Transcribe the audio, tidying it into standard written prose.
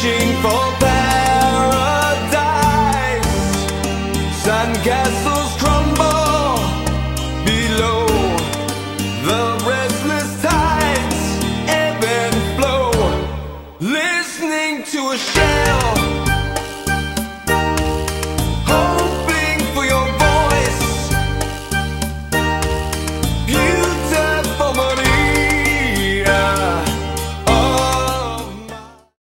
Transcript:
Reaching for paradise, sandcastles crumble below, the restless tides ebb and flow, listening to a shell